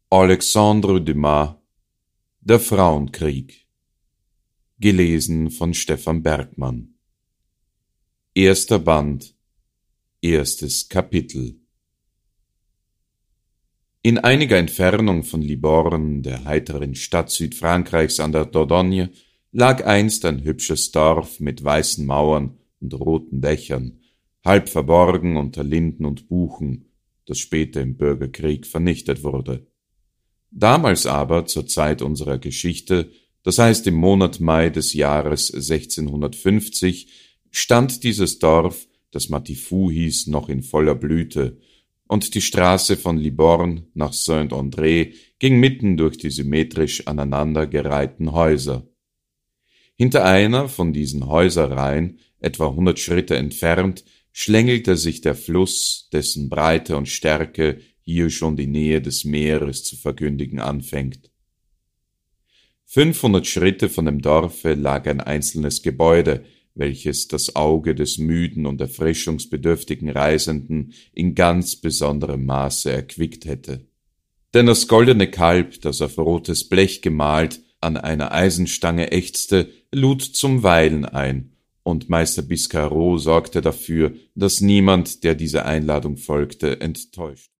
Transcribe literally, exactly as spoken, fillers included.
Alexandre Dumas Der Frauenkrieg. Gelesen von Stefan Bergmann. Erster Band. Erstes Kapitel. In einiger Entfernung von Libourne, der heiteren Stadt Südfrankreichs an der Dordogne, lag einst ein hübsches Dorf mit weißen Mauern und roten Dächern, halb verborgen unter Linden und Buchen, das später im Bürgerkrieg vernichtet wurde. Damals aber, zur Zeit unserer Geschichte, das heißt im Monat Mai des Jahres sechzehnhundertfünfzig, stand dieses Dorf, das Matifou hieß, noch in voller Blüte, und die Straße von Libourne nach Saint-André ging mitten durch die symmetrisch aneinandergereihten Häuser. Hinter einer von diesen Häuserreihen, etwa hundert Schritte entfernt, schlängelte sich der Fluss, dessen Breite und Stärke hier schon die Nähe des Meeres zu verkündigen anfängt. Fünfhundert Schritte von dem Dorfe lag ein einzelnes Gebäude, welches das Auge des müden und erfrischungsbedürftigen Reisenden in ganz besonderem Maße erquickt hätte. Denn das goldene Kalb, das auf rotes Blech gemalt an einer Eisenstange ächzte, lud zum Weilen ein, und Meister Biscarrot sorgte dafür, dass niemand, der dieser Einladung folgte, enttäuscht